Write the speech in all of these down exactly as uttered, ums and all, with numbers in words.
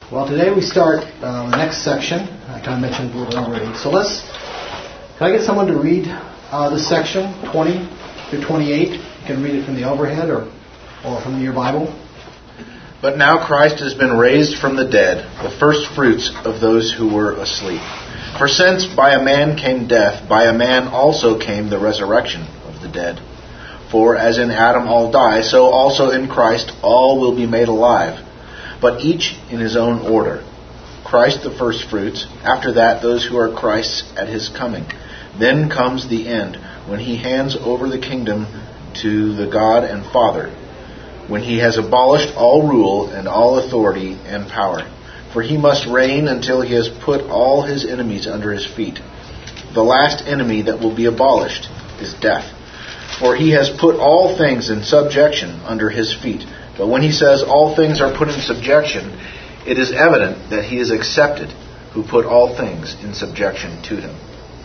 Well, today we start uh, the next section. I kind of mentioned a little already. So let's, can I get someone to read uh, this section, twenty through twenty-eight? You can read it from the overhead or, or from your Bible. But now Christ has been raised from the dead, the first fruits of those who were asleep. For since by a man came death, by a man also came the resurrection of the dead. For as in Adam all die, so also in Christ all will be made alive, but each in his own order. Christ the first fruits, after that those who are Christ's at his coming. Then comes the end, when he hands over the kingdom to the God and Father, when he has abolished all rule and all authority and power. For he must reign until he has put all his enemies under his feet. The last enemy that will be abolished is death. For he has put all things in subjection under his feet. But when he says all things are put in subjection, it is evident that he is accepted who put all things in subjection to him.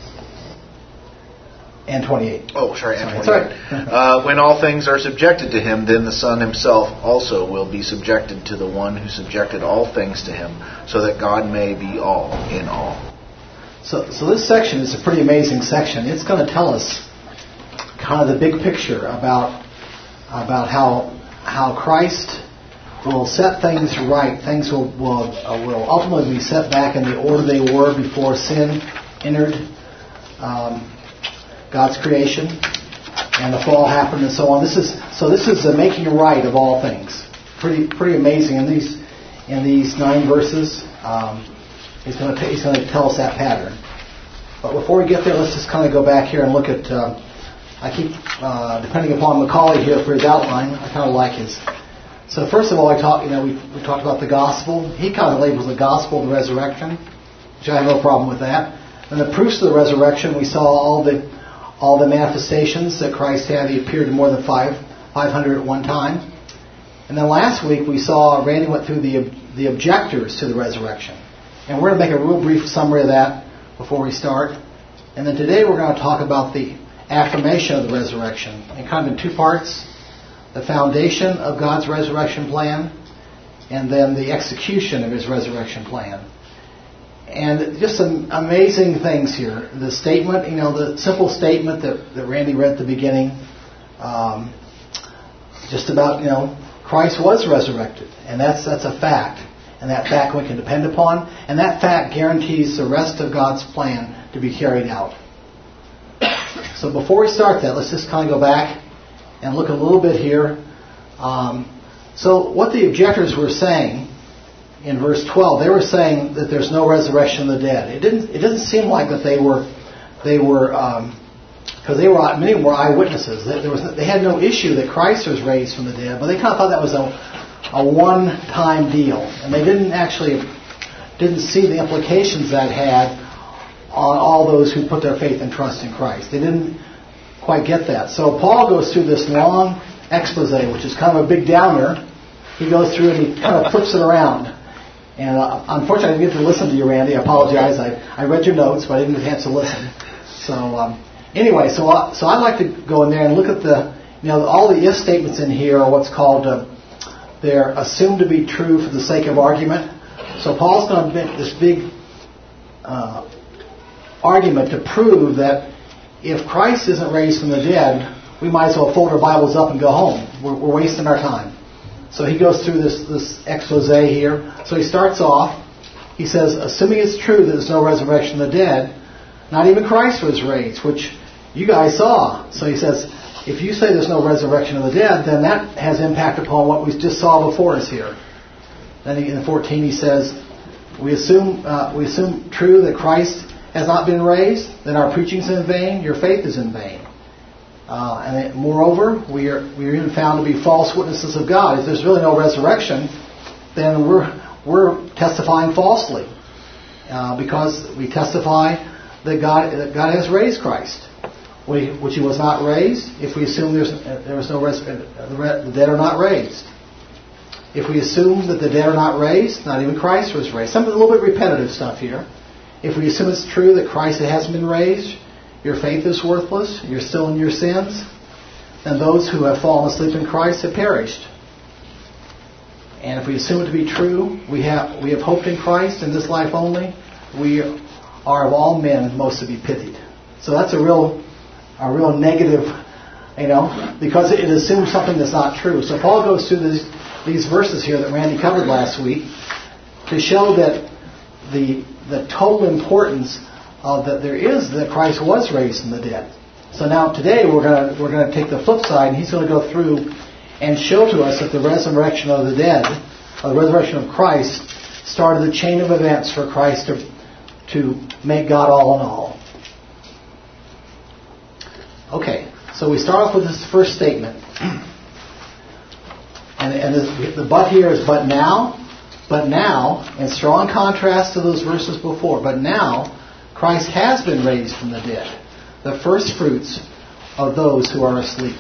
And twenty-eight. Oh, sorry, and twenty-eight. Sorry. uh, when all things are subjected to him, then the Son himself also will be subjected to the one who subjected all things to him, so that God may be all in all. So, so this section is a pretty amazing section. It's going to tell us kind of the big picture about about how how Christ will set things right. Things will will, uh, will ultimately be set back in the order they were before sin entered um, God's creation, and the fall happened, and so on. This is so. This is the making right of all things. Pretty pretty amazing. In these in these nine verses, um, he's going to he's going to tell us that pattern. But before we get there, let's just kind of go back here and look at. Uh, I keep uh, depending upon Macaulay here for his outline. I kind of like his. So first of all, I talked. You know, we we talked about the gospel. He kind of labels the gospel the resurrection, which I have no problem with that. And the proofs of the resurrection, we saw all the all the manifestations that Christ had. He appeared to more than five five hundred at one time. And then last week we saw Randy went through the the objectors to the resurrection, and we're going to make a real brief summary of that before we start. And then today we're going to talk about the affirmation of the resurrection, and kind of in two parts: the foundation of God's resurrection plan, and then the execution of His resurrection plan. And just some amazing things here. The statement, you know, the simple statement that, that Randy read at the beginning, um, just about, you know, Christ was resurrected, and that's that's a fact, and that fact we can depend upon, and that fact guarantees the rest of God's plan to be carried out. So before we start that, let's just kind of go back and look a little bit here. Um, so what the objectors were saying in verse twelve, they were saying that there's no resurrection of the dead. It didn't. It doesn't seem like that they were, they were, because um, they were many of them were eyewitnesses. There was, they had no issue that Christ was raised from the dead, but they kind of thought that was a, a one-time deal, and they didn't actually didn't see the implications that had on all those who put their faith and trust in Christ. They didn't quite get that. So Paul goes through this long expose, which is kind of a big downer. He goes through and he kind of flips it around. And uh, unfortunately, I didn't get to listen to you, Randy. I apologize. I, I read your notes, but I didn't get a chance to listen. So um, anyway, so uh, so I'd like to go in there and look at the, you know, all the if statements in here are what's called, uh, they're assumed to be true for the sake of argument. So Paul's going to make this big uh, argument to prove that if Christ isn't raised from the dead, we might as well fold our Bibles up and go home. We're, we're wasting our time. So he goes through this, this expose here. So he starts off, he says, assuming it's true that there's no resurrection of the dead, not even Christ was raised, which you guys saw. So he says, if you say there's no resurrection of the dead, then that has impact upon what we just saw before us here. Then he, in fourteen he says, we assume uh, we assume true that Christ has not been raised, then our preaching is in vain, your faith is in vain. Uh, and it, moreover, we are we are even found to be false witnesses of God. If there's really no resurrection, then we're we're testifying falsely, uh, because we testify that God that God has raised Christ, which He was not raised. If we assume there's there was no res, the dead are not raised. If we assume that the dead are not raised, not even Christ was raised. Something a little bit repetitive stuff here. If we assume it's true that Christ hasn't been raised, your faith is worthless, you're still in your sins, and those who have fallen asleep in Christ have perished. And if we assume it to be true, we have we have hoped in Christ in this life only, we are of all men most to be pitied. So that's a real a real negative, you know, because it assumes something that's not true. So Paul goes through these, these verses here that Randy covered last week to show that the the total importance of that there is that Christ was raised from the dead. So now today we're gonna we're gonna take the flip side, and he's going to go through and show to us that the resurrection of the dead, or the resurrection of Christ, started the chain of events for Christ to, to make God all in all. Okay, so we start off with this first statement. And, and this, the but here is but now, but now, in strong contrast to those verses before, but now Christ has been raised from the dead, the first fruits of those who are asleep.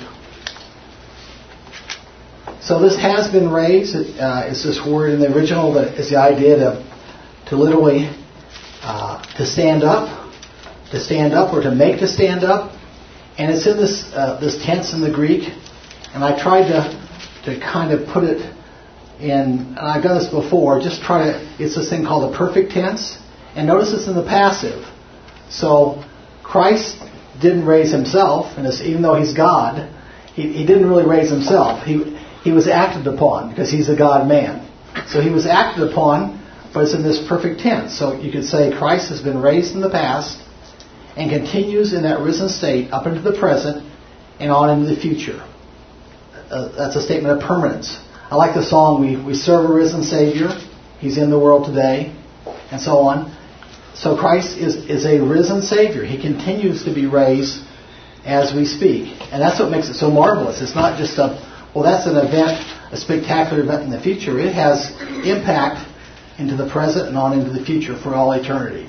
So this has been raised. Uh, it's this word in the original that is the idea to, to literally uh, to stand up, to stand up, or to make to stand up. And it's in this uh, this tense in the Greek. And I tried to to kind of put it in. And I've done this before. Just try to. It's this thing called the perfect tense. And notice it's in the passive. So Christ didn't raise himself, and even though he's God, he, he didn't really raise himself. He He was acted upon because he's a God-man. So he was acted upon, but it's in this perfect tense. So you could say Christ has been raised in the past and continues in that risen state up into the present and on into the future. Uh, that's a statement of permanence. I like the song, we, we serve a risen Savior. He's in the world today, and so on. So Christ is, is a risen Savior. He continues to be raised as we speak. And that's what makes it so marvelous. It's not just a Well, that's an event, a spectacular event in the future. It has impact into the present and on into the future for all eternity.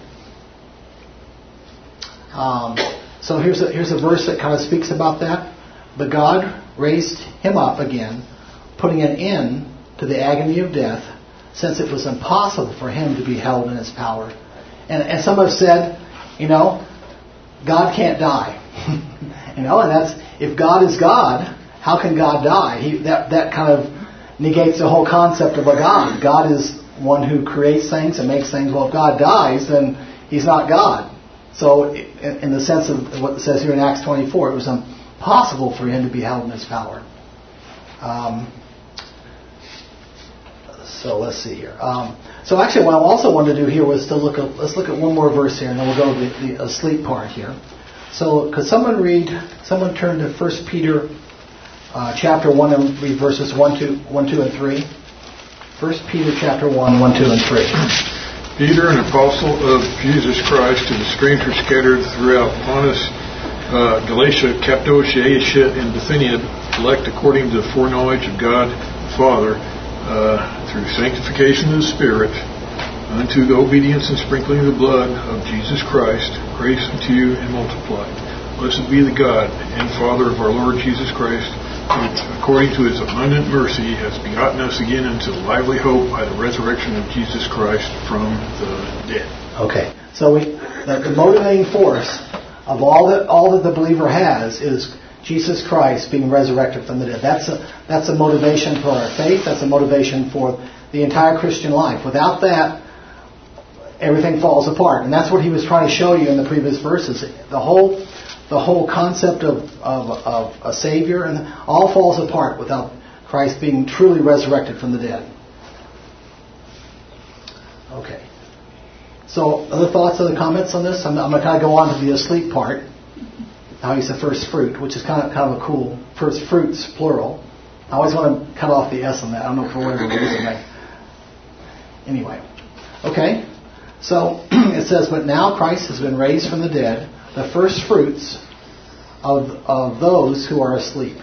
Um, so here's a, here's a verse that kind of speaks about that. But God raised him up again, putting an end to the agony of death, since it was impossible for him to be held in his power. And, and some have said, you know, God can't die. you know, and that's, if God is God, how can God die? He, that that kind of negates the whole concept of a God. God is one who creates things and makes things. Well, if God dies, then he's not God. So in, in the sense of what it says here in Acts twenty-four, it was impossible for him to be held in his power. Um, so let's see here. Um, so actually what I also wanted to do here was to look at, let's look at one more verse here, and then we'll go to the, the asleep part here. So could someone read, someone turn to First Peter Uh, chapter one and read verses one, two, one, two, and three. First Peter chapter one, one, two, and three. Peter, an apostle of Jesus Christ, to the strangers scattered throughout Pontus, uh, Galatia, Cappadocia, Asia, and Bithynia, elect according to the foreknowledge of God the Father, uh, through sanctification of the Spirit, unto the obedience and sprinkling of the blood of Jesus Christ, grace unto you and multiplied. Blessed be the God and Father of our Lord Jesus Christ, who, according to his abundant mercy, has begotten us again unto lively hope by the resurrection of Jesus Christ from the dead. Okay, so we, the, the motivating force of all that all that the believer has is Jesus Christ being resurrected from the dead. That's a, that's a motivation for our faith. That's a motivation for the entire Christian life. Without that, everything falls apart. And that's what he was trying to show you in the previous verses. The whole the whole concept of, of, of a Savior and all falls apart without Christ being truly resurrected from the dead. Okay. So, other thoughts, other comments on this? I'm, I'm going to kind of go on to the asleep part. How he's the first fruit, which is kind of kind of a cool first fruits plural. I always want to cut off the S on that. I don't know for whatever reason. I, anyway, okay. So it says, but now Christ has been raised from the dead, the first fruits of of those who are asleep.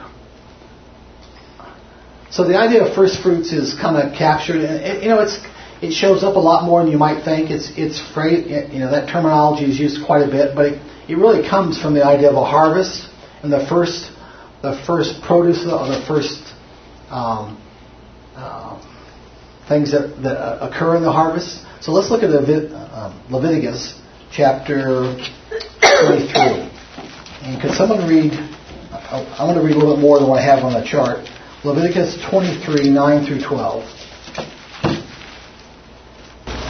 So the idea of first fruits is kind of captured, and it, you know, it's it shows up a lot more than you might think. It's it's phrase, you know, that terminology is used quite a bit, but it, it really comes from the idea of a harvest and the first the first produce of the first um, uh, things that, that occur in the harvest. So let's look at uh, Leviticus chapter twenty-three. And could someone read, I want to read a little bit more than what I have on the chart. Leviticus twenty-three, nine through twelve.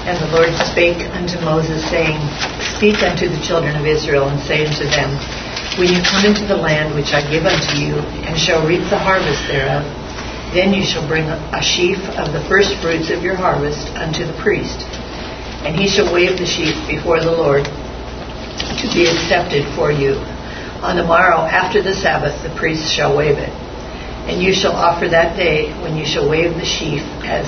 And the Lord spake unto Moses, saying, Speak unto the children of Israel, and say unto them, When you come into the land which I give unto you, and shall reap the harvest thereof, then you shall bring a sheaf of the first fruits of your harvest unto the priest. And he shall wave the sheaf before the Lord, to be accepted for you. On the morrow after the Sabbath the priest shall wave it. And you shall offer that day, when you shall wave the sheaf, as...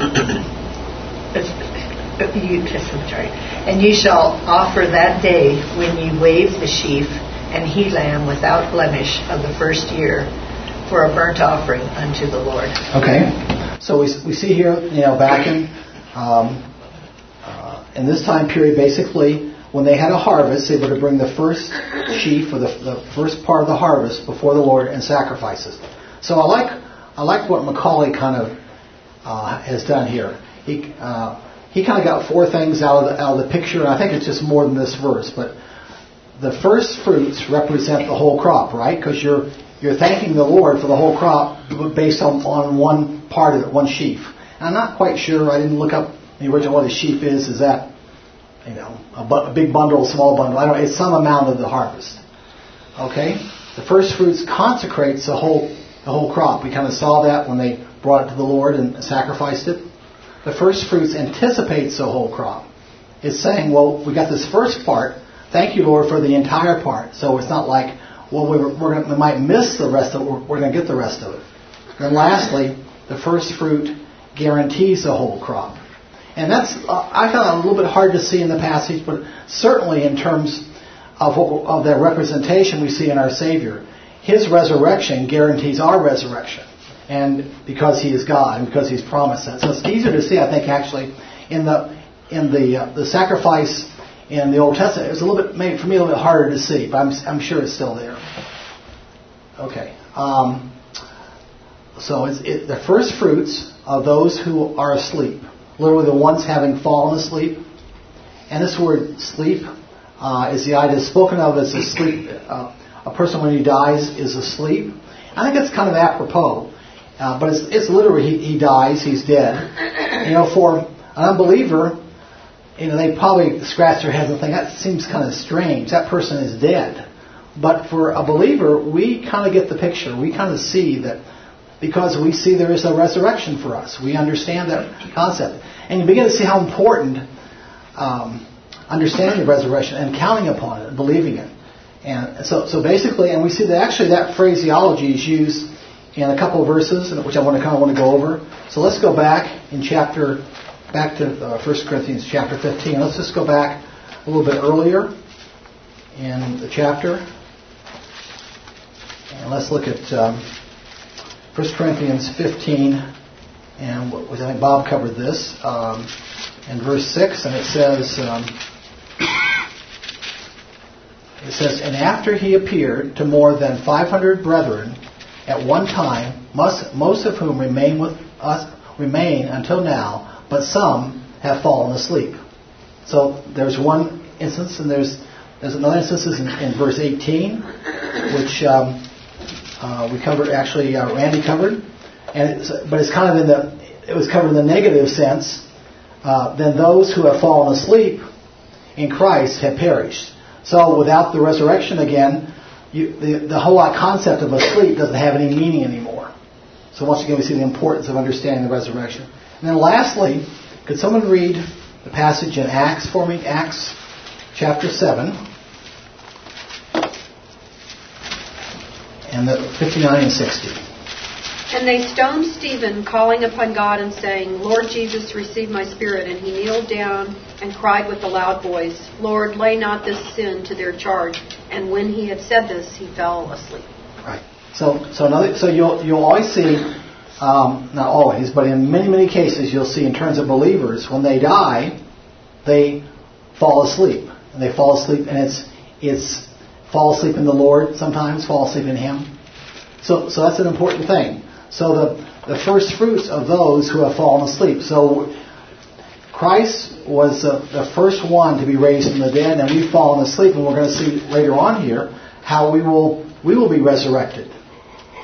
as You, sorry. And ye shall offer that day when ye wave the sheaf and he lamb without blemish of the first year for a burnt offering unto the Lord. Okay, so we we see here, you know, back in um, uh, in this time period, basically when they had a harvest, they were to bring the first sheaf or the, the first part of the harvest before the Lord and sacrifice it. So I like I like what Macaulay kind of uh, has done here. He. Uh, He kind of got four things out of the, out of the picture, and I think it's just more than this verse. But the first fruits represent the whole crop, right? Because you're you're thanking the Lord for the whole crop based on, on one part of it, one sheaf. And I'm not quite sure. I didn't look up the original what a sheaf is. Is that, you know, a, bu- a big bundle, a small bundle? I don't know. It's some amount of the harvest. Okay, the first fruits consecrates the whole the whole crop. We kind of saw that when they brought it to the Lord and sacrificed it. The first fruits anticipates the whole crop. It's saying, well, we got this first part. Thank you, Lord, for the entire part. So it's not like, well, we, were, we're gonna, we might miss the rest of it. We're, we're going to get the rest of it. And lastly, the first fruit guarantees the whole crop. And that's, uh, I found it a little bit hard to see in the passage, but certainly in terms of, what, of the representation we see in our Savior. His resurrection guarantees our resurrection. And because He is God, and because He's promised that, so it's easier to see, I think, actually, in the in the uh, the sacrifice in the Old Testament. It was a little bit, maybe for me, a little bit harder to see, but I'm I'm sure it's still there. Okay, um, so it's it, the first fruits of those who are asleep, literally the ones having fallen asleep. And this word "sleep" uh, is the idea spoken of as a sleep. Uh, a person when he dies is asleep. I think it's kind of apropos. Uh, but it's, it's literally he, he dies, he's dead. You know, for an unbeliever, you know, they probably scratch their heads and think that seems kind of strange. That person is dead. But for a believer, we kind of get the picture. We kind of see that because we see there is a resurrection for us. We understand that concept, and you begin to see how important um, understanding the resurrection and counting upon it, and believing it. And so, so basically, and we see that actually that phraseology is used in a couple of verses, which I want to kind of want to go over. So let's go back in chapter, back to uh, First Corinthians chapter fifteen. Let's just go back a little bit earlier in the chapter, and let's look at um, First Corinthians fifteen, and what, I think Bob covered this um, in verse six, and it says. Um, It says, and after he appeared to more than five hundred brethren at one time, most, most of whom remain with us, remain until now, but some have fallen asleep. So there's one instance, and there's there's another instance in, in verse eighteen, which um, uh, we covered. Actually, uh, Randy covered, and it's, but it's kind of in the it was covered in the negative sense. Uh, then those who have fallen asleep in Christ have perished. So without the resurrection again, you, the, the whole concept of asleep doesn't have any meaning anymore. So once again, we see the importance of understanding the resurrection. And then lastly, could someone read the passage in Acts for me? Acts chapter seven. And the fifty-nine and sixty. And they stoned Stephen, calling upon God and saying, Lord Jesus, receive my spirit. And he kneeled down and cried with a loud voice, Lord, lay not this sin to their charge. And when he had said this, he fell asleep. Right. So, so another. So you'll you'll always see, um, not always, but in many many cases, you'll see in terms of believers when they die, they fall asleep, and they fall asleep, and it's it's fall asleep in the Lord. Sometimes fall asleep in Him. So, so that's an important thing. So the, the first fruits of those who have fallen asleep. So Christ was the, the first one to be raised from the dead, and we've fallen asleep. And we're going to see later on here how we will we will be resurrected,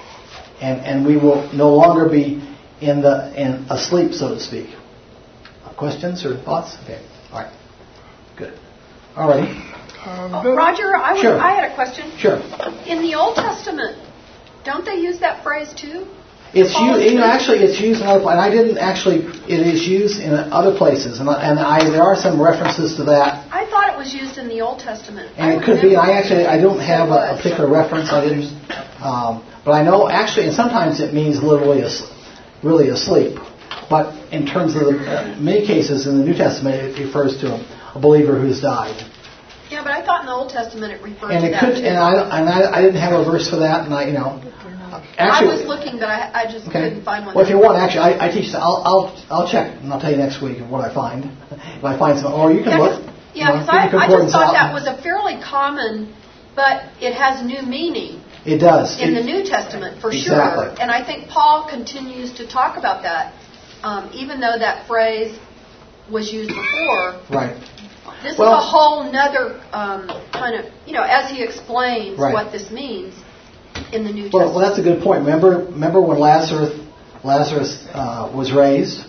and and we will no longer be in the in asleep, so to speak. questions or thoughts? Okay. All right. Good. All righty. Um, Oh, Roger, I, would, Sure. I had a question. Sure. In the Old Testament, don't they use that phrase too? It's Paul used, you know, is- actually it's used in other places, and I didn't actually, it is used in other places, and, and I, there are some references to that, I thought it was used in the Old Testament. and I it could be, remember I actually, I don't have a, a it was. particular reference, I didn't, um, but I know actually, and sometimes it means literally, as, really asleep, but in terms of the, uh, many cases in the New Testament, it refers to a, a believer who's died. Yeah, but I thought in the Old Testament it referred And to it that could, too. and I, and I, I didn't have a verse for that, and I, you know, actually, I was looking, but I, I just okay. couldn't find one. Well, if that- you want, actually, I, I teach. I'll, I'll, I'll check, and I'll tell you next week what I find. If I find some, or you can Yeah, look. 'cause- you yeah, know, 'cause get I, your I just concordance thought out. that was a fairly common, but it has new meaning It does. in It- the New Testament for Exactly. sure. And I think Paul continues to talk about that, um, even though that phrase was used before. Right. This Well- is a whole nother um, kind of, you know, as he explains Right. what this means in the New Well, Testament. well, that's a good point. Remember, remember when Lazarus, Lazarus uh, was raised,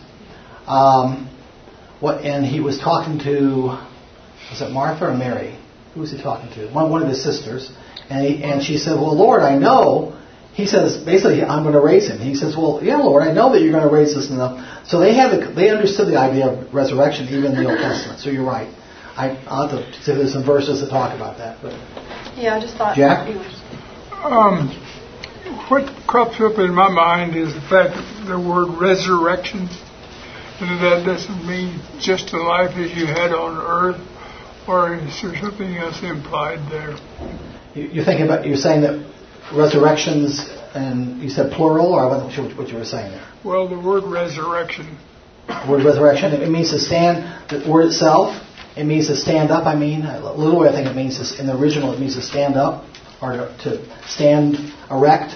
um, what, and he was talking to, was it Martha or Mary? Who was he talking to? One, one of his sisters, and he, and she said, "Well, Lord, I know." He says, basically, I'm going to raise him. He says, "Well, yeah, Lord, I know that you're going to raise this enough." So they have, a, they understood the idea of resurrection even in the Old Testament. So you're right. I, I'll have to see if there's some verses that talk about that. But Yeah, I just thought. Jack? anyways. Um, what crops up in my mind is the fact that the word resurrection, and that doesn't mean just the life as you had on earth, or is there something else implied there? You- You're thinking about, you're saying that resurrections, and you said plural, or I wasn't sure what you were saying there. Well, the word resurrection, The word resurrection, it means to stand, the word itself, it means to stand up, I mean, literally I think it means, to, in the original it means to stand up, or to, to stand erect.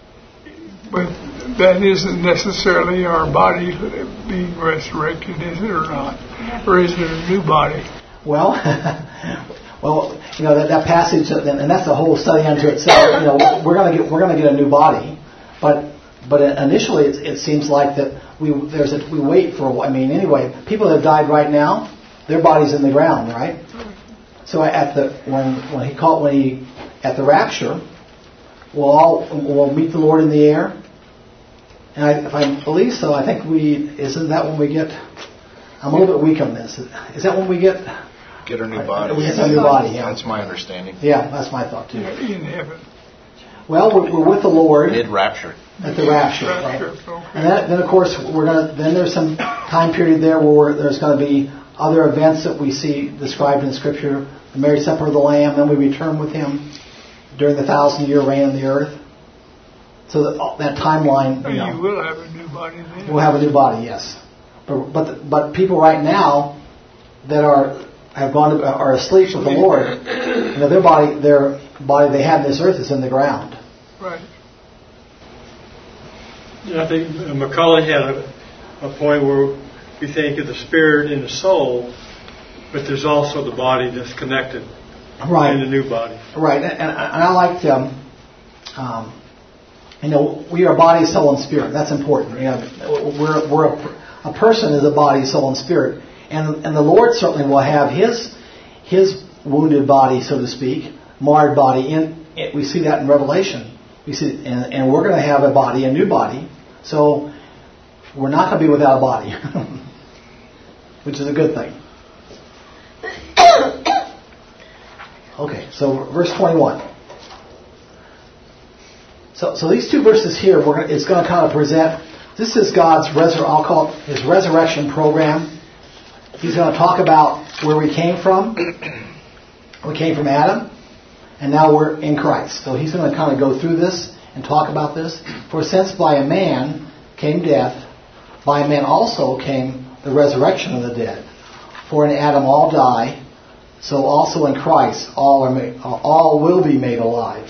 but that isn't necessarily our body being resurrected, is it or not? Or is it a new body? Well, well, you know that, that passage, and and that's a whole study unto itself. You know, we're gonna get we're gonna get a new body, but but initially it, it seems like that we there's a, we wait for. a while. I mean, anyway, people that have died right now, their body's in the ground, right? So at the when when he called when he at the rapture, we'll all we'll meet the Lord in the air, and I, if I believe so, I think we isn't that when we get. I'm a little bit weak on this. Is that when we get? Get our new body. We get a new body, yeah. That's my understanding. Yeah, that's my thought too. In heaven. Well, we're, we're with the Lord Mid rapture. at the rapture, right? Rapture, okay. And that, then, of course, we're gonna. Then there's some time period there where we're, there's going to be other events that we see described in Scripture: the marriage supper of the Lamb. Then we return with Him during the thousand-year reign on the earth. So that, that timeline, you And you know, will have a new body then. we'll have a new body, yes. But but but people right now that are have gone to, are asleep with the Lord, you know, their body their body they have in this earth is in the ground. Right. I think Macaulay had a, a point where we think of the spirit and the soul, but there's also the body that's connected Right. in the new body. Right, and, and I liked, um, um, you know, we are body, soul, and spirit. That's important. You know, we're we're a, a person is a body, soul, and spirit, and and the Lord certainly will have His His wounded body, so to speak, marred body. In it, we see that in Revelation. We see, and, and we're going to have a body, a new body. So we're not going to be without a body, which is a good thing. Okay, so verse twenty-one. So, so these two verses here, we're gonna, it's going to kind of present. This is God's resur- I'll call it His resurrection program. He's going to talk about where we came from. We came from Adam, and now we're in Christ. So He's going to kind of go through this and talk about this. For since by a man came death, by a man also came the resurrection of the dead. For in Adam all die, so also in Christ all are made, all will be made alive.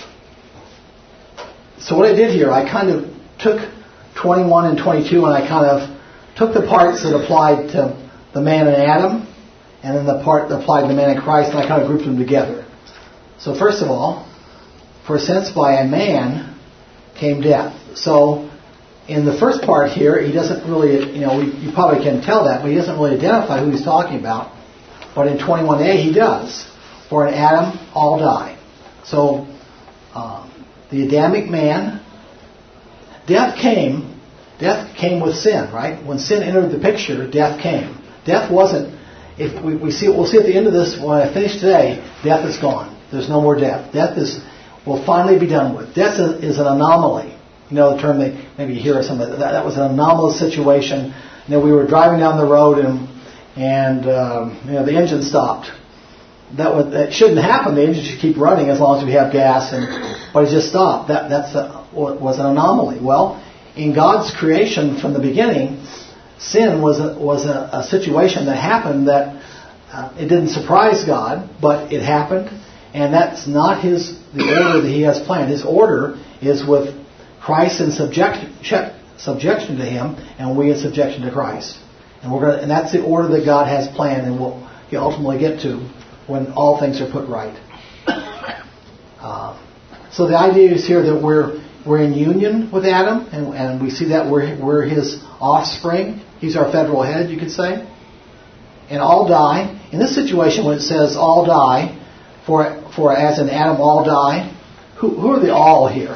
So what I did here, I kind of took twenty-one and twenty-two and I kind of took the parts that applied to the man in Adam and then the part that applied to the man in Christ, and I kind of grouped them together. So first of all, for since by a man came death. So in the first part here, he doesn't really, you know, we, you probably can tell that, but he doesn't really identify who he's talking about. But in twenty-one A, he does. For in Adam, all die. So, um, the Adamic man, death came, death came with sin, right? When sin entered the picture, death came. Death wasn't, if we, we see, we'll see at the end of this, when I finish today, death is gone. There's no more death. Death is, will finally be done with. Death is, is an anomaly. You know the term, they, maybe you hear or something, that, that was an anomalous situation. You know, we were driving down the road and, and um, you know, the engine stopped. That, would, that shouldn't happen. The engine should keep running as long as we have gas, and but it just stopped. That that's a, was an anomaly. Well, in God's creation from the beginning, sin was a, was a, a situation that happened that uh, it didn't surprise God, but it happened, and that's not His the order that He has planned. His order is with Christ in subject, subjection to Him, and we in subjection to Christ. And we're going, and that's the order that God has planned, and we'll ultimately get to when all things are put right. Uh, so the idea is here that we're we're in union with Adam, and, and we see that we're we're his offspring. He's our federal head, you could say. And all die. In this situation, when it says all die, for for as in Adam all die, who who are the all here?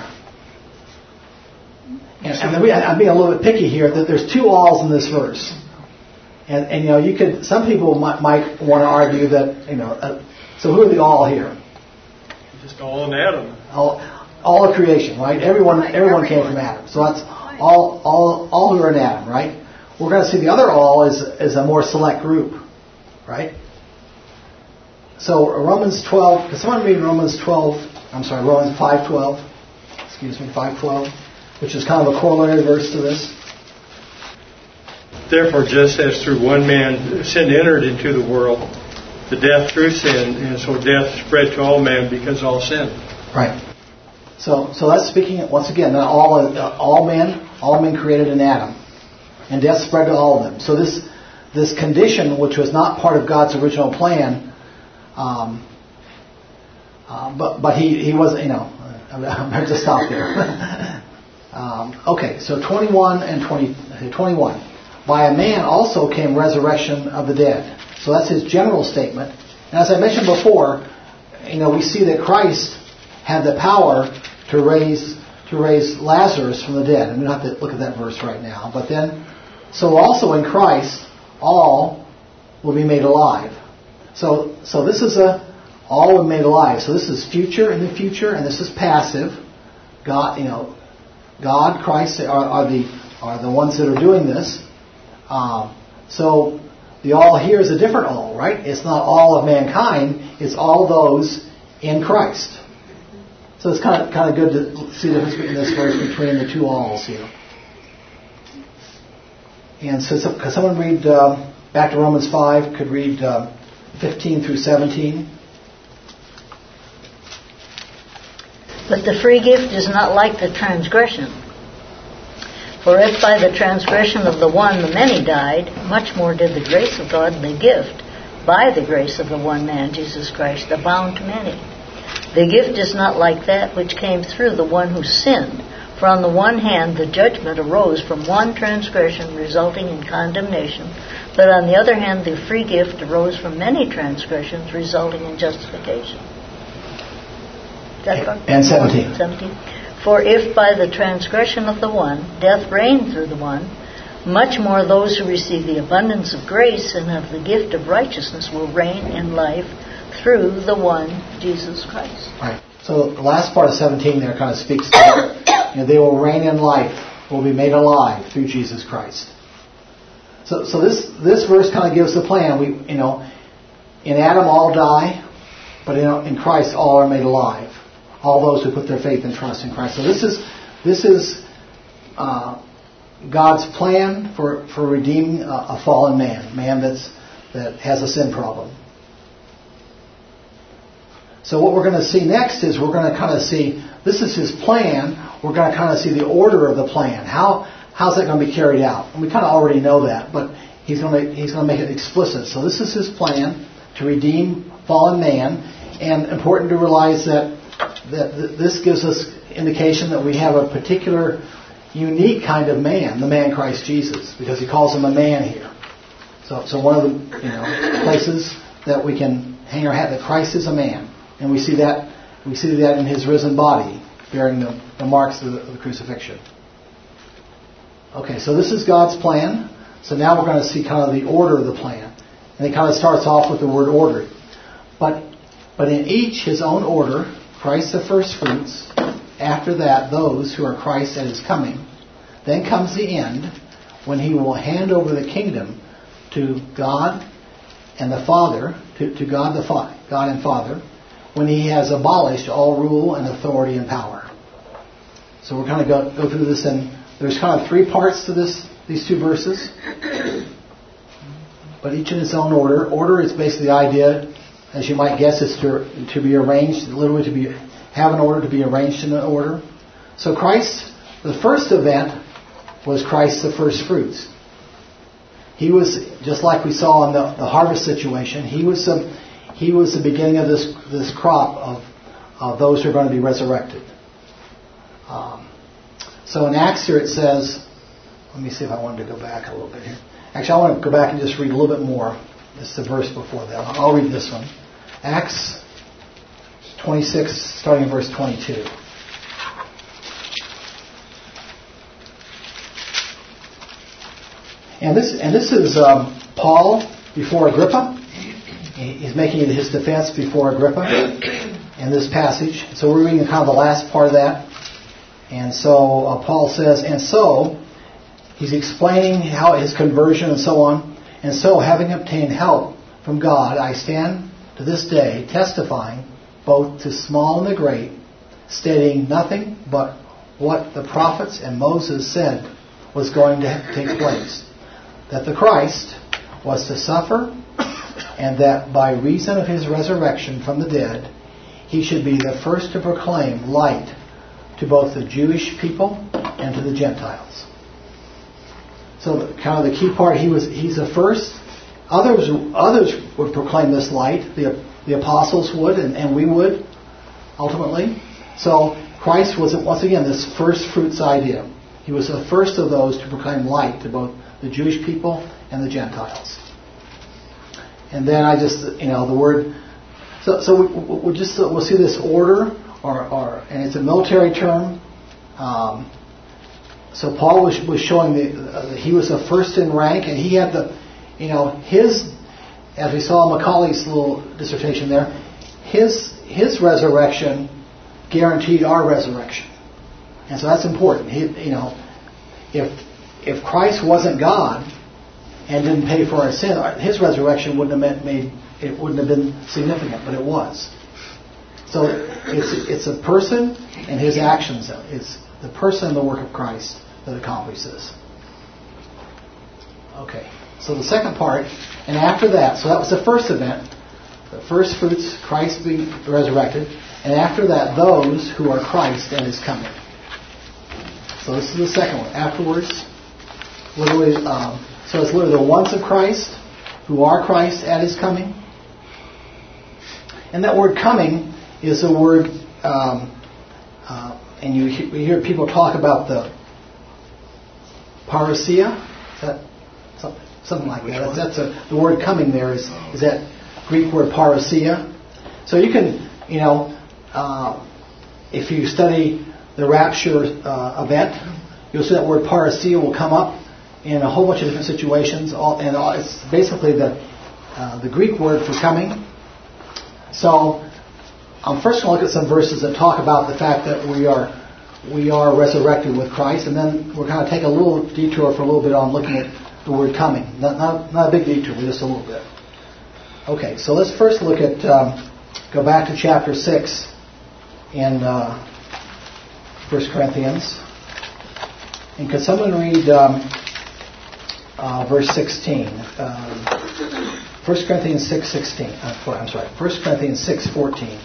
And, and I'm being a little bit picky here that there's two alls in this verse. And, and you know, you could. Some people might, might want to argue that, you know. Uh, so who are the all here? Just all in Adam. All, all of creation, right? Everyone, everyone came from Adam. So that's all, all, all who are in Adam, right? We're going to see the other all is is a more select group, right? So Romans twelve. Can someone read Romans twelve? I'm sorry, Romans five twelve. Excuse me, five twelve, which is kind of a corollary verse to this. Therefore, just as through one man sin entered into the world, the death through sin, and so death spread to all men because all sinned. Right. So, so that's speaking once again. Not all, uh, all men, all men created in Adam, and death spread to all of them. So this, this condition, which was not part of God's original plan, um, uh, but but he he wasn't. You know, I'm going to stop there. um, okay, so twenty-one and twenty, twenty-one. By a man also came resurrection of the dead. So that's his general statement. And as I mentioned before, you know, we see that Christ had the power to raise to raise Lazarus from the dead. And we don't have to look at that verse right now. But then, so also in Christ, all will be made alive. So so this is a all will be made alive. So this is future in the future, and this is passive. God, you know, God, Christ are, are the are the ones that are doing this. Um, so the all here is a different all, right? It's not all of mankind. It's all those in Christ. So it's kind of kind of good to see the difference in this verse between the two alls here. And so, so could someone read uh, back to Romans five? Could read uh, fifteen through seventeen. But the free gift is not like the transgression. For if by the transgression of the one the many died, much more did the grace of God, the gift, by the grace of the one man, Jesus Christ, abound to many. The gift is not like that which came through the one who sinned. For on the one hand the judgment arose from one transgression, resulting in condemnation, but on the other hand the free gift arose from many transgressions, resulting in justification. And seventeen. seventeen. For if by the transgression of the one death reigned through the one, much more those who receive the abundance of grace and of the gift of righteousness will reign in life through the one, Jesus Christ. Right. So the last part of seventeen there kind of speaks to, you know, they will reign in life, will be made alive through Jesus Christ. So, so this this verse kind of gives the plan. We, you know, in Adam all die, but in, in Christ all are made alive. All those who put their faith and trust in Christ. So this is this is uh, God's plan for, for redeeming a, a fallen man, man that's that has a sin problem. So what we're going to see next is we're going to kind of see this is His plan. We're going to kind of see the order of the plan. How how's that going to be carried out? And we kind of already know that, but He's going to He's going to make it explicit. So this is His plan to redeem fallen man, and important to realize that. That this gives us indication that we have a particular unique kind of man, the man Christ Jesus, because he calls him a man here. So, so one of the you know places that we can hang our hat that Christ is a man, and we see that we see that in his risen body, bearing the, the marks of the, of the crucifixion. Okay, so this is God's plan. So now we're going to see kind of the order of the plan, and it kind of starts off with the word order, but but in each his own order. Christ the first fruits. After that, those who are Christ at his coming. Then comes the end, when he will hand over the kingdom to God and the Father, to, to God the Fa- God and Father, when he has abolished all rule and authority and power. So we're going to go, go through this, and there's kind of three parts to this, these two verses, but each in its own order. Order is basically the idea, as you might guess, is to to be arranged, literally to be have an order, to be arranged in an order. So Christ, the first event was Christ the first fruits. He was, just like we saw in the, the harvest situation, he was the, he was the beginning of this this crop of, of those who are going to be resurrected. Um, so in Acts here it says, let me see if I wanted to go back a little bit here. Actually, I want to go back and just read a little bit more. It's the verse before that. I'll read this one. Acts twenty-six, starting in verse twenty-two. And this and this is um, Paul before Agrippa. He's making his defense before Agrippa in this passage. So we're reading kind of the last part of that. And so uh, Paul says, and so he's explaining how his conversion and so on. And so, having obtained help from God, I stand to this day testifying both to small and the great, stating nothing but what the prophets and Moses said was going to take place. That the Christ was to suffer, and that by reason of his resurrection from the dead, he should be the first to proclaim light to both the Jewish people and to the Gentiles. So the, kind of the key part, he was he's the first. Others others would proclaim this light. The the apostles would, and, and we would, ultimately. So Christ was, once again, this first fruits idea. He was the first of those to proclaim light to both the Jewish people and the Gentiles. And then I just, you know, the word. So so we, we'll just we'll see this order, or or and it's a military term. Um, So Paul was, was showing the, uh, he was the first in rank, and he had the, you know, his, as we saw in Macaulay's little dissertation there, his his resurrection guaranteed our resurrection, and so that's important. He, you know, if if Christ wasn't God and didn't pay for our sin, his resurrection wouldn't have made it wouldn't have been significant, but it was. So it's it's a person and his actions. It's the person and the work of Christ that accomplishes this. Okay, so the second part, and after that, so that was the first event, the first fruits, Christ being resurrected, and after that, those who are Christ and his coming. So this is the second one. Afterwards, literally, um, so it's literally the ones of Christ who are Christ at his coming. And that word coming is the word, um, uh, and you hear, you hear people talk about the parousia. Is that something, something like that? That's, that's a, the word coming there is, is that Greek word parousia. So you can, you know, uh, if you study the rapture uh, event, you'll see that word parousia will come up in a whole bunch of different situations. All, and all, it's basically the uh, the Greek word for coming. So I'm first going to look at some verses that talk about the fact that we are we are resurrected with Christ, and then we're going to take a little detour for a little bit on looking at the word coming. Not, not, not a big detour, but just a little bit. Okay, so let's first look at, um, go back to chapter six in uh, First Corinthians. And could someone read um, uh, verse sixteen? Um, First Corinthians six sixteen. Uh, I'm sorry, First Corinthians six fourteen.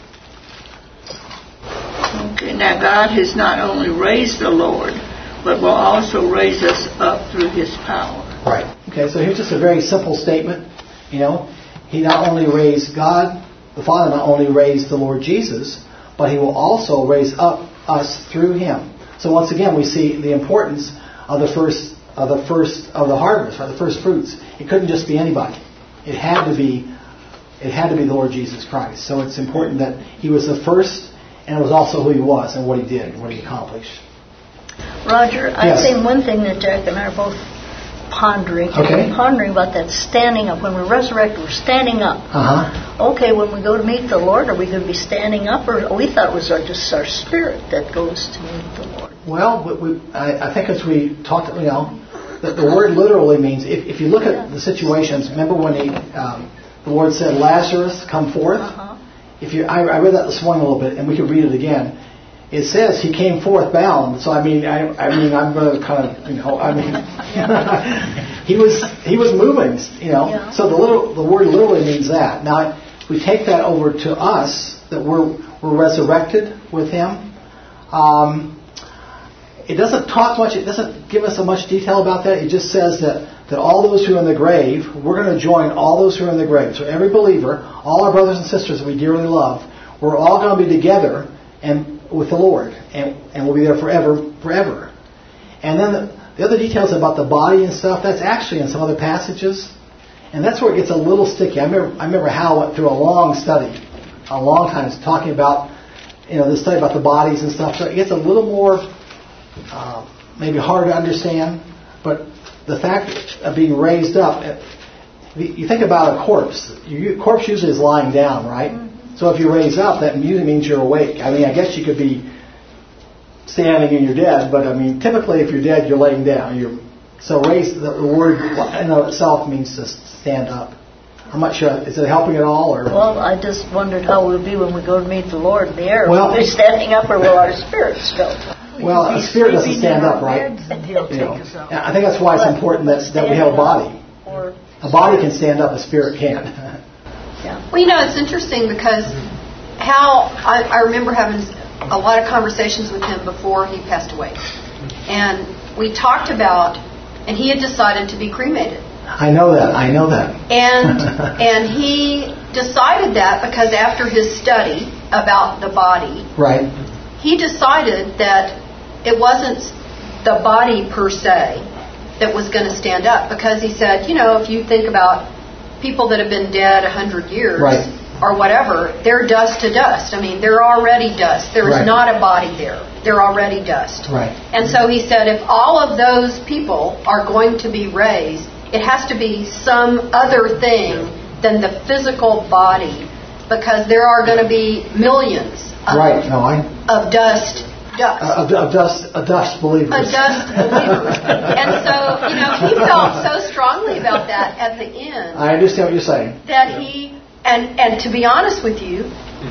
Okay, now God has not only raised the Lord, but will also raise us up through his power. Right. Okay, so here's just a very simple statement. You know, he not only raised God, the Father not only raised the Lord Jesus, but he will also raise up us through him. So once again, we see the importance of the first of the first of the harvest, or the first fruits. It couldn't just be anybody. It had to be it had to be the Lord Jesus Christ. So it's important that He was the first, and it was also who He was and what He did and what He accomplished. Roger, I Yes. think one thing that Jack and I are both pondering, Okay. we're pondering about that standing up. When we're resurrected, we're standing up. Uh-huh. Okay, when we go to meet the Lord, are we going to be standing up, or we thought it was our, just our spirit that goes to meet the Lord? Well, we, we, I, I think as we talked, you know, the, the word literally means, if, if you look at the situations, remember when he, um, the Lord said, Lazarus, come forth? Uh-huh. If you, I, I read that this morning a little bit, and we could read it again. It says he came forth bound. So I mean, I, I mean, I'm going to kind of, you know, I mean, he was he was moving, you know. Yeah. So the little the word literally means that. Now, if we take that over to us, that we're we're resurrected with Him. Um, it doesn't talk much. It doesn't give us so much detail about that. It just says that that all those who are in the grave, we're going to join all those who are in the grave. So every believer, all our brothers and sisters that we dearly love, we're all going to be together and with the Lord, and, and we'll be there forever, forever. And then the, the other details about the body and stuff, that's actually in some other passages, and that's where it gets a little sticky. I remember, I remember Hal went through a long study, a long time, talking about, you know, this study about the bodies and stuff. So it gets a little more, uh, maybe hard to understand. But the fact of being raised up, you think about a corpse. A corpse usually is lying down, right? So if you raise up, that usually means you're awake. I mean, I guess you could be standing and you're dead, but I mean, typically if you're dead, you're laying down. You're, so raise, the, the word in of itself means to stand up. I'm not sure. Is it helping at all? Or? Well, I just wondered how it would be when we go to meet the Lord in the air. Well, will we be standing up, or will our spirits go? Well, a spirit doesn't stand up, right? And He'll You take know, us up. I think that's why it's But important that, that we have a body. Or A body can stand up, a spirit can't. yeah. Well, you know, it's interesting because Hal, I, I remember having a lot of conversations with him before he passed away. And we talked about, and he had decided to be cremated. I know that. I know that. And and he decided that because after his study about the body, Right. he decided that it wasn't the body per se that was going to stand up, because he said, you know, if you think about people that have been dead a hundred years Right. or whatever, they're dust to dust. I mean, they're already dust. There is Right. not a body there. They're already dust. Right. And so he said, if all of those people are going to be raised, it has to be some other thing than the physical body, because there are going to be millions of, Right. No, I. of dust. Dust. Uh, of, of dust, of dust believers. A dust believers. And so, you know, he felt so strongly about that at the end I understand what you're saying. that he, and, and to be honest with you,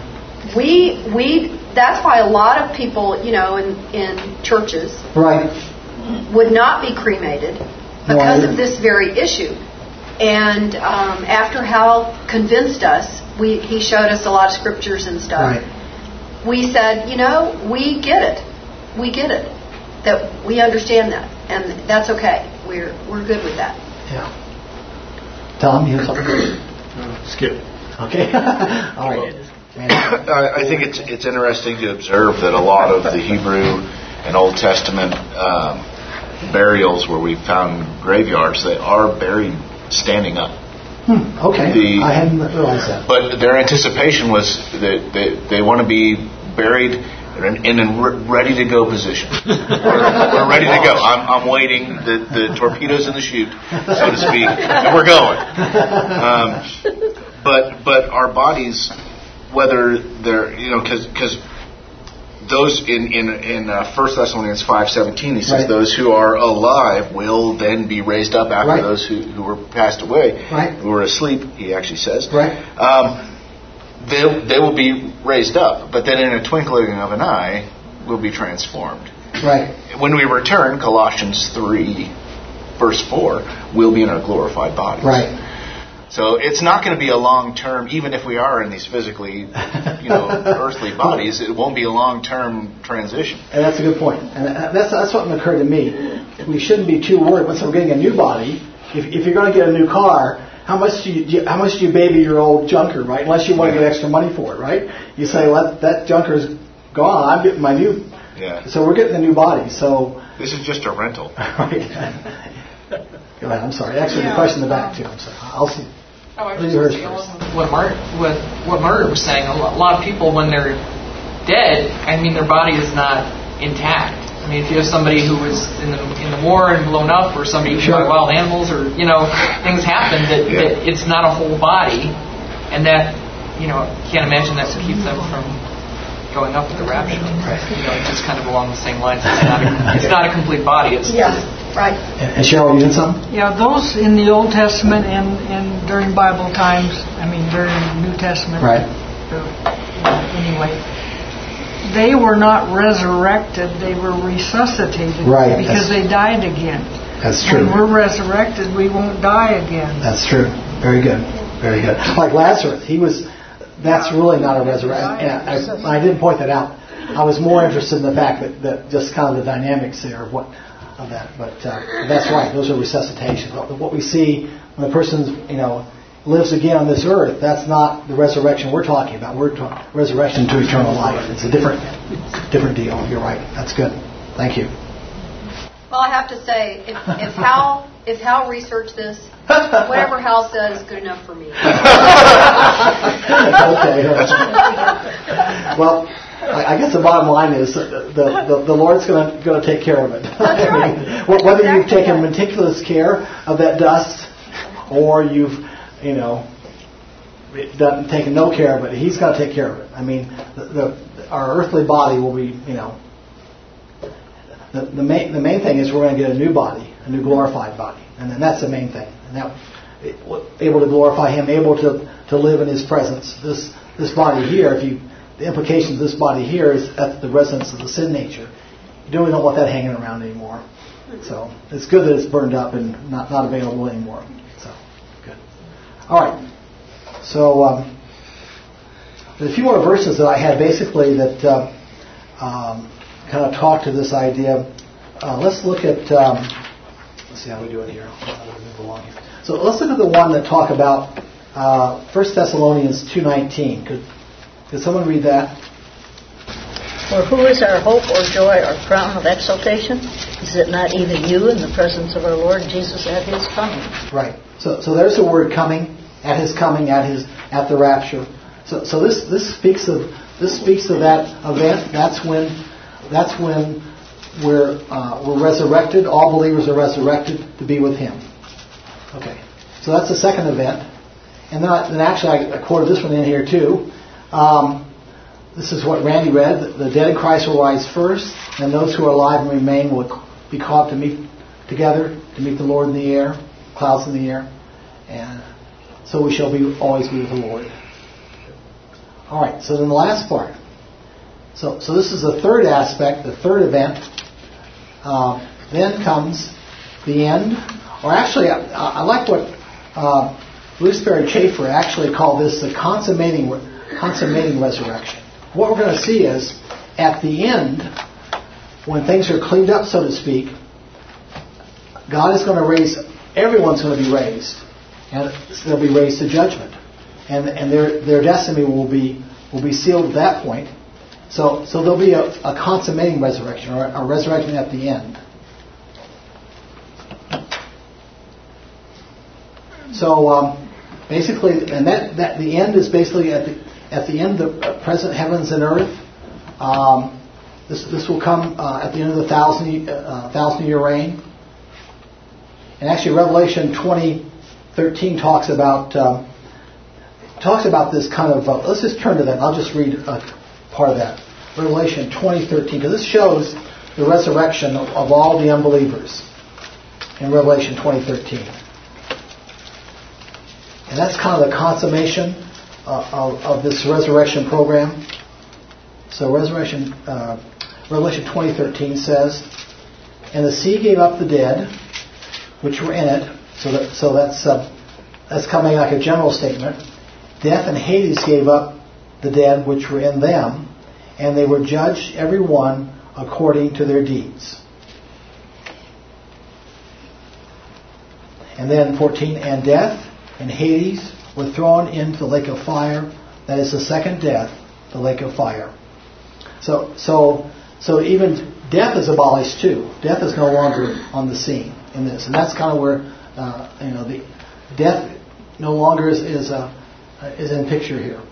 we, we, that's why a lot of people, you know, in, in churches Right. would not be cremated No, because I- of this very issue. And um, after Hal convinced us, we, he showed us a lot of scriptures and stuff. Right. We said, you know, we get it. We get it. That we understand that. And that's okay. We're we're good with that. Yeah. Tom, you have something? Uh, skip. Okay. All right. I I think it's it's interesting to observe that a lot of the Hebrew and Old Testament um, burials where we found graveyards, they are buried standing up. Hmm, okay. The- I hadn't realized that. But their anticipation was that they, they want to be buried in, in a re- ready to go position. We're, we're ready to go. I'm, I'm waiting. The, the torpedoes in the chute, so to speak, and we're going. Um, but but our bodies, whether they're you know because because those in in in uh, First Thessalonians five seventeen, he says Right. those who are alive will then be raised up after Right. those who, who were passed away, Right. who were asleep. He actually says, Right. Um, they they will be raised up, but then in a twinkling of an eye, will be transformed. Right. When we return, Colossians three, verse four, we'll be in our glorified bodies. Right. So it's not going to be a long term, even if we are in these physically, you know, earthly bodies, it won't be a long term transition. And that's a good point. And that's that's what occurred to me. We shouldn't be too worried once we're getting a new body. If, if you're going to get a new car, how much do you how much do you baby your old junker, right? Unless you want to get extra money for it, right? You say, well, that, that junker's gone. I'm getting my new Yeah. So we're getting a new body. So this is just a rental. Right. Go ahead. I'm sorry. Actually, the question in the back too. I'm sorry. I'll see. Oh, I What was you heard just first? saying, what Margaret, what, what Margaret was saying, a lo- a lot of people, when they're dead, I mean, their body is not intact. I mean, if you have somebody who was in the in the war and blown up, or somebody eaten Sure. by wild animals, or, you know, things happen that, Yeah. that it's not a whole body, and that, you know, can't imagine that would keep them from going up with the rapture. You know, it's just kind of along the same lines. It's not a, it's not a complete body. It's Yeah, right. And, and Cheryl, you did something? Yeah, those in the Old Testament and, and during Bible times, I mean during the New Testament, Right. uh, anyway, they were not resurrected, they were resuscitated. Right, Because that's- they died again. That's true. When we're resurrected, we won't die again. That's true. Very good. Very good. Like Lazarus, he was. That's really not a resurrection. And I, I didn't point that out. I was more interested in the fact that, that just kind of the dynamics there of what of that. But uh, that's right. Those are resuscitations. What we see when a person, you know, lives again on this earth, that's not the resurrection we're talking about. We're talking resurrection to eternal life. It's a different, different deal. You're right. That's good. Thank you. Well, I have to say, if, if Hal if Hal researched this, whatever Hal said is good enough for me. Okay. Well, I I guess the bottom line is the the, the Lord's going to going to take care of it. That's right. I mean, whether you've Exactly taken right. meticulous care of that dust, or you've, you know, done, taken no care of it, He's going to take care of it. I mean, the, the our earthly body will be, you know, the the main the main thing is we're going to get a new body, a new glorified body, and then that's the main thing. And that able to glorify Him, able to to live in His presence. This this body here, if you the implication of this body here is that's the residence of the sin nature. You really don't want that hanging around anymore. So it's good that it's burned up and not, not available anymore. So good. All right. So um, there's a few more verses that I had basically that uh, um, kind of talk to this idea. Uh, let's look at. Um, let's see how we do it here. How do we move along here? So let's look at the one that talk about uh, First Thessalonians two nineteen. Could Could someone read that? For who is our hope or joy or crown of exaltation? Is it not even you in the presence of our Lord Jesus at His coming? Right. So, so there's the word coming, at His coming, at His, at the rapture. So, so this this speaks of this speaks of that event. That's when, that's when we're uh, we're resurrected. All believers are resurrected to be with Him. Okay. So that's the second event. And then, I, then actually, I, I quoted this one in here too. Um, this is what Randy read. The, the dead in Christ will rise first, and those who are alive and remain will be caught to meet together to meet the Lord in the air, clouds in the air, and so we shall be always be with the Lord. All right. So then the last part. So so this is the third aspect, the third event. Uh, then comes the end, or actually, I, I like what uh, Bruce Berry Chafer actually called this the consummating consummating resurrection. What we're going to see is at the end, when things are cleaned up, so to speak, God is going to raise, everyone's going to be raised, and they'll be raised to judgment, and and their their destiny will be will be sealed at that point. So so there'll be a, a consummating resurrection, or a resurrection at the end. So um, basically, and that, that the end is basically at the at the end of the present heavens and earth. Um, this this will come uh, at the end of the thousand uh, thousand year reign. And actually, Revelation twenty thirteen talks about um, talks about this kind of. Uh, let's just turn to that. I'll just read a part of that. Revelation twenty thirteen, because this shows the resurrection of, of all the unbelievers in Revelation twenty thirteen. And that's kind of the consummation uh, of, of this resurrection program. So Resurrection, uh, Revelation twenty thirteen says, "And the sea gave up the dead, which were in it." So that so that's uh, that's coming like a general statement. "Death and Hades gave up the dead which were in them, and they were judged every one according to their deeds." And then fourteen, "And death and Hades were thrown into the lake of fire." That is the second death, the lake of fire. So, so So even death is abolished too. Death is no longer on the scene in this, and that's kind of where uh, you know the death no longer is is, uh, is in picture here.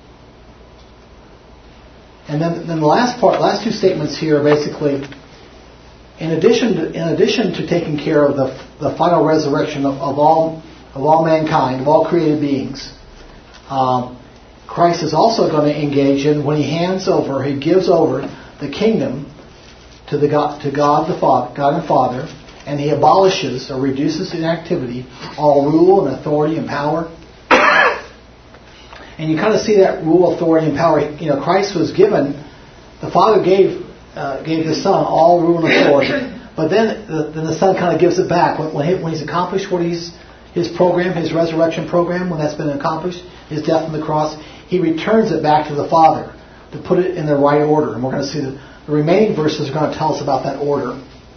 And then, then the last part, last two statements here are basically, in addition to, in addition to taking care of the the final resurrection of, of all of all mankind, of all created beings, um, Christ is also going to engage in when he hands over, he gives over the kingdom to the God, to God the Father, God and Father, and he abolishes or reduces in activity all rule and authority and power. And you kind of see that rule, authority, and power. You know, Christ was given, the Father gave uh, gave the Son all rule and authority, but then the, then the Son kind of gives it back when when, he, when he's accomplished what he's his program, his resurrection program, when that's been accomplished, his death on the cross, he returns it back to the Father to put it in the right order. And we're going to see the, the remaining verses are going to tell us about that order.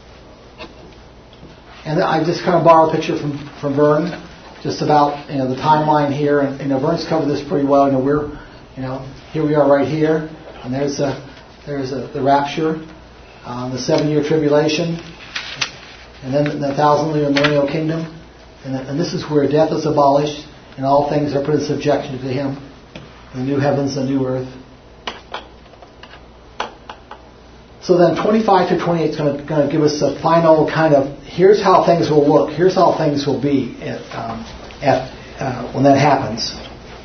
And I just kind of borrow a picture from from Vern, just about you know the timeline here, and you know Vern's covered this pretty well. You know we're you know here we are right here, and there's a there's a, the rapture, um, the seven year tribulation, and then the thousand year millennial kingdom, and, and this is where death is abolished and all things are put in subjection to Him, the new heavens, the new earth. So then twenty-five to twenty-eight is going to, going to give us a final kind of, here's how things will look, here's how things will be at, um, at, uh, when that happens.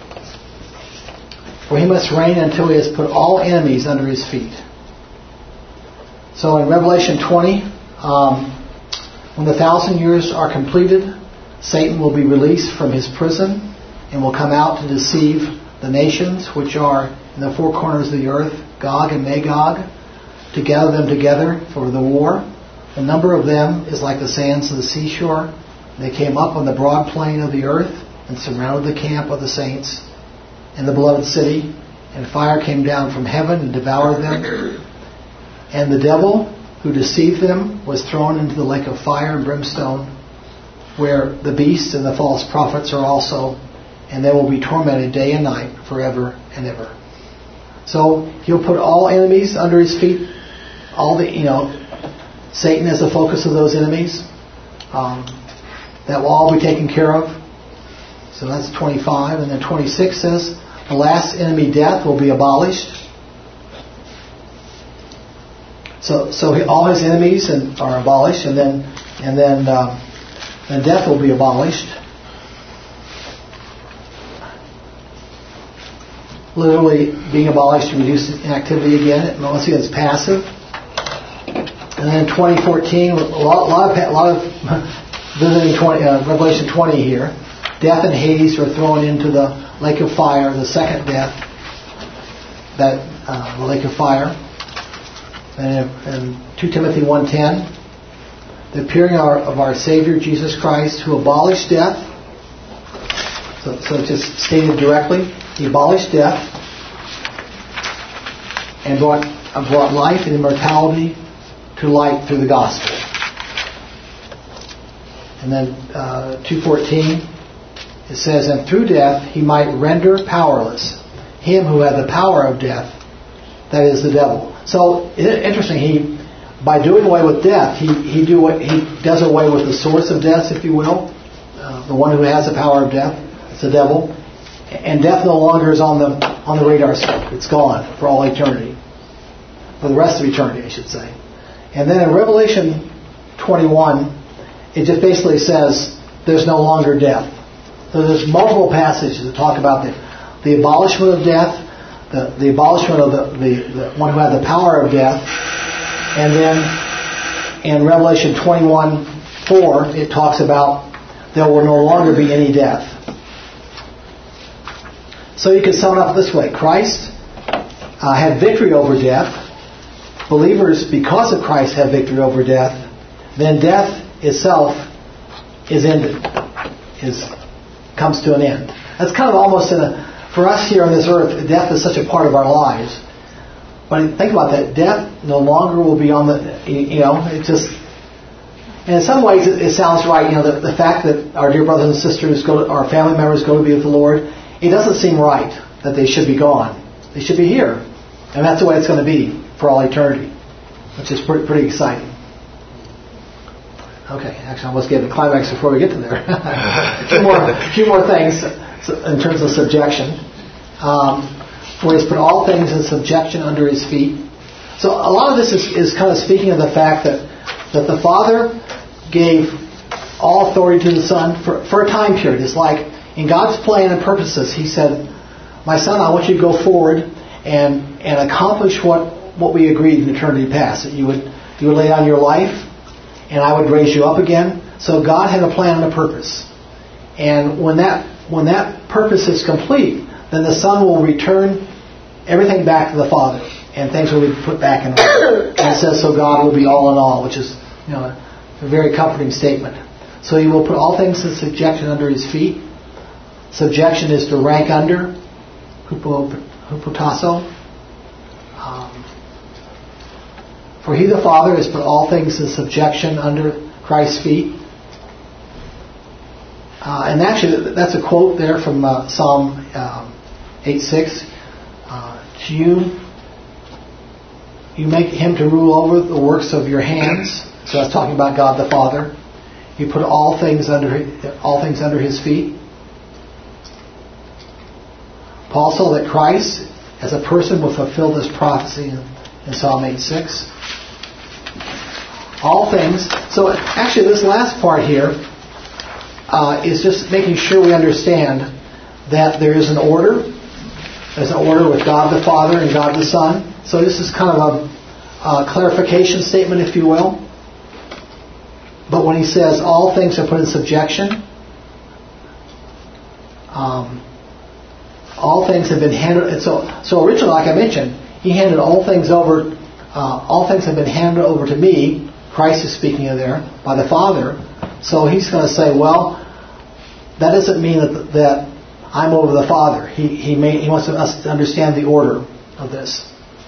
For he must reign until he has put all enemies under his feet. So in Revelation twenty, um, when the thousand years are completed, Satan will be released from his prison and will come out to deceive the nations which are in the four corners of the earth, Gog and Magog, to gather them together for the war. The number of them is like the sands of the seashore. They came up on the broad plain of the earth and surrounded the camp of the saints in the beloved city. And fire came down from heaven and devoured them. And the devil who deceived them was thrown into the lake of fire and brimstone, where the beast and the false prophets are also, and they will be tormented day and night forever and ever. So he'll put all enemies under his feet. All the, you know, Satan is the focus of those enemies. Um, that will all be taken care of. So that's twenty-five. And then twenty-six says, the last enemy, death, will be abolished. So, so he, all his enemies and, are abolished, and then, and then, um, then death will be abolished. Literally being abolished to reduce activity again. Once again, it's passive. And then twenty fourteen, a lot, a lot of, a lot of visiting twenty, uh, Revelation twenty here. Death and Hades are thrown into the lake of fire, the second death, that uh, the lake of fire. And in Second Timothy one ten, the appearing of our, of our Savior Jesus Christ, who abolished death. So, so it's just stated directly. He abolished death and brought, uh, brought life and immortality to light through the gospel. And then uh, two fourteen, it says, and through death he might render powerless him who had the power of death, that is the devil. So interesting, he by doing away with death, he he do he does away with the source of death, if you will, uh, the one who has the power of death. It's the devil. And death no longer is on the on the radar scope. It's gone for all eternity. For the rest of eternity, I should say. And then in Revelation twenty-one, it just basically says there's no longer death. So there's multiple passages that talk about the, the abolishment of death, the, the abolishment of the, the, the one who had the power of death. And then in Revelation twenty-one four, it talks about there will no longer be any death. So you can sum it up this way. Christ uh, had victory over death. Believers, because of Christ, have victory over death. Then death itself is ended, is comes to an end. That's kind of almost in a, for us here on this earth, death is such a part of our lives. But think about that. Death no longer will be on the, you know, it just, and in some ways it, it sounds right. You know, the, the fact that our dear brothers and sisters, go to, our family members go to be with the Lord, it doesn't seem right that they should be gone. They should be here. And that's the way it's going to be for all eternity. which is pretty, pretty exciting. Okay, actually, I almost gave the climax before we get to there. a, few more, a few more things in terms of subjection. Um, for he has put all things in subjection under his feet. So a lot of this is, is kind of speaking of the fact that, that the Father gave all authority to the Son for, for a time period. It's like in God's plan and purposes, He said, my Son, I want you to go forward and and accomplish what, what we agreed in eternity past. That you would you would lay down your life, and I would raise you up again. So God had a plan and a purpose. And when that when that purpose is complete, then the Son will return everything back to the Father, and things will be put back in order. And it says, so God will be all in all, which is, you know, a very comforting statement. So He will put all things in subjection under His feet. Subjection is to rank under, hupotasso. Um, for He, the Father, has put all things in subjection under Christ's feet. Uh, and actually, that's a quote there from uh, Psalm um, eight six. Uh, to you, you make Him to rule over the works of your hands. So that's talking about God the Father. You put all things under all things under His feet. Paul saw that Christ, as a person, will fulfill this prophecy in, in Psalm eight six. All things. So actually, this last part here uh, is just making sure we understand that there is an order. There's an order with God the Father and God the Son. So this is kind of a, a clarification statement, if you will. But when he says all things are put in subjection, um, all things have been handed. So, so originally, like I mentioned, he handed all things over. Uh, all things have been handed over to me. Christ is speaking of there by the Father. So he's going to say, well, that doesn't mean that that I'm over the Father. He he may, he wants us to understand the order of this.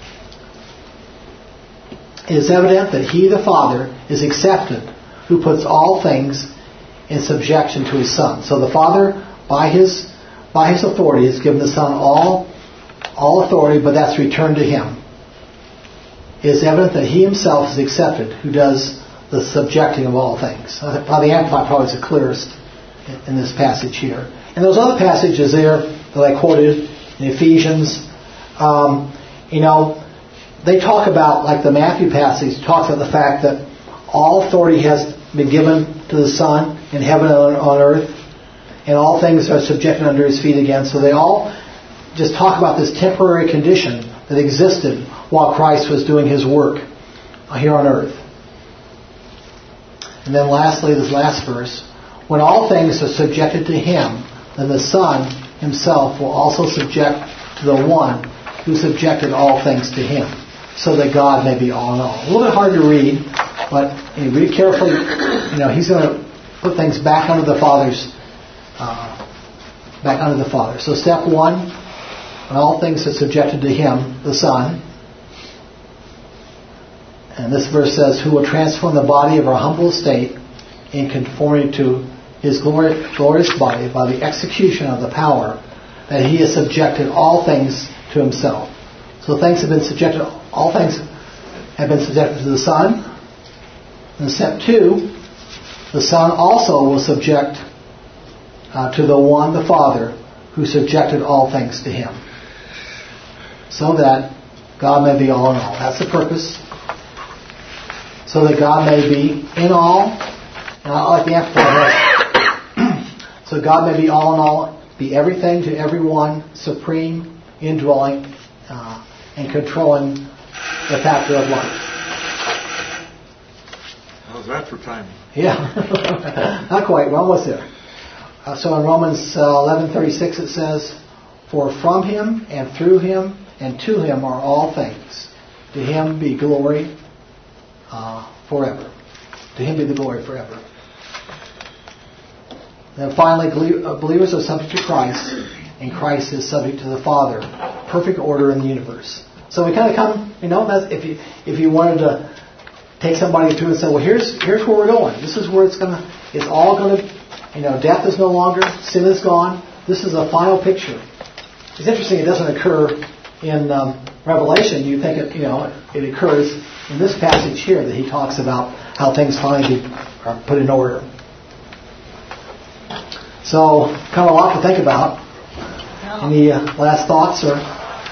It is evident that He, the Father, is accepted, who puts all things in subjection to His Son. So the Father, by His by His authority, has given the Son all all authority, but that's returned to Him. It is evident that He Himself is accepted, who does the subjecting of all things. Probably the Amplified probably is the clearest in this passage here. And those other passages there that I quoted in Ephesians, um, you know, they talk about, like the Matthew passage talks about the fact that all authority has been given to the Son in heaven and on earth, and all things are subjected under His feet again. So they all just talk about this temporary condition that existed while Christ was doing His work here on earth. And then lastly, this last verse, when all things are subjected to Him, then the Son Himself will also subject to the one who subjected all things to Him, so that God may be all in all. A little bit hard to read, but you read carefully. You know, He's going to put things back under the Father's, uh, back under the Father. So step one, when all things are subjected to Him, the Son. And this verse says, who will transform the body of our humble estate in conformity to His glorious body by the execution of the power that He has subjected all things to Himself. So things have been subjected, all things have been subjected to the Son. And step two, the Son also will subject uh, to the one, the Father, who subjected all things to Him, so that God may be all in all. That's the purpose. So that God may be in all, and I like the Amplified. So God may be all in all, be everything to everyone, supreme, indwelling, uh, and controlling the factor of life. How's that for timing? Yeah, not quite. We're almost there. Uh, so in Romans uh, eleven thirty-six it says, for from Him and through Him and to Him are all things. To Him be glory uh, forever. To Him be the glory forever. Then finally, believers are subject to Christ, and Christ is subject to the Father. Perfect order in the universe. So we kind of come, you know, if you if you wanted to take somebody through and say, well, here's here's where we're going. This is where it's gonna. It's all gonna. You know, death is no longer. Sin is gone. This is a final picture. It's interesting. It doesn't occur in um, Revelation, you think it, you know, it occurs in this passage here that he talks about how things finally are put in order. So, kind of a lot to think about. Any uh, last thoughts or?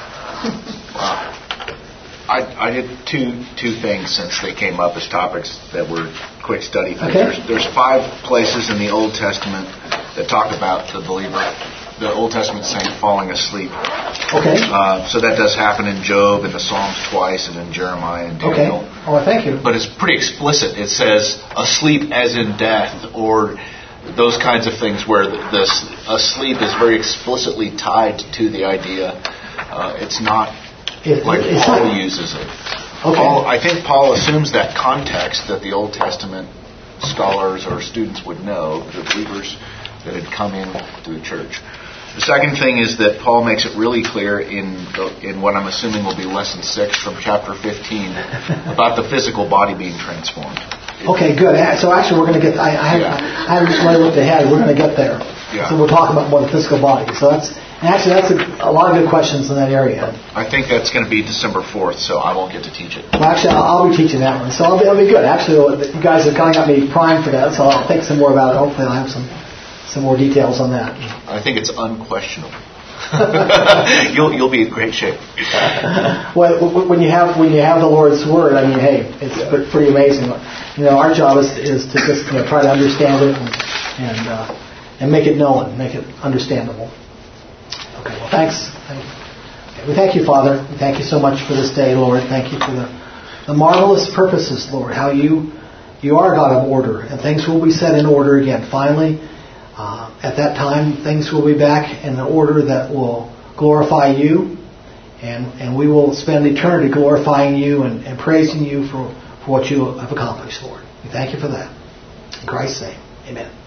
I, I did two two things since they came up as topics that were quick study things. Okay. There's, there's five places in the Old Testament that talk about the believer, the Old Testament saint falling asleep. Okay. Uh, so that does happen in Job, in the Psalms twice, and in Jeremiah and Daniel. Okay. Oh, thank you. But it's pretty explicit. It says asleep as in death, or those kinds of things where the, the asleep is very explicitly tied to the idea. Uh, it's not It, like it's Paul not, uses it. okay. Paul, I think Paul assumes that context that the Old Testament scholars or students would know, the believers that had come into the church. The second thing is that Paul makes it really clear in the, in what I'm assuming will be lesson six from chapter fifteen about the physical body being transformed. Okay, good. So actually, we're going to get. I, I, Yeah. I haven't really looked ahead. We're going to get there. Yeah. So we'll talk about more the physical body. So that's and actually that's a, a lot of good questions in that area. I think that's going to be December fourth, so I won't get to teach it. Well, actually, I'll, I'll be teaching that one, so I'll be, I'll be good. Actually, you guys have kind of got me primed for that, so I'll think some more about it. Hopefully, I'll have some some more details on that. I think it's unquestionable. you'll you'll be in great shape. Well, when you have when you have the Lord's word, I mean, hey, it's pretty amazing. You know, our job is is to just you know, try to understand it and and, uh, and make it known, make it understandable. Okay. Well, thanks. Thank you. Okay, we thank you, Father. We thank you so much for this day, Lord. Thank you for the the marvelous purposes, Lord. How you you are a God of order, and things will be set in order again. Finally. Uh, at that time, things will be back in an order that will glorify you, and, and we will spend eternity glorifying you and, and praising you for, for what you have accomplished, Lord. We thank you for that. In Christ's name, amen.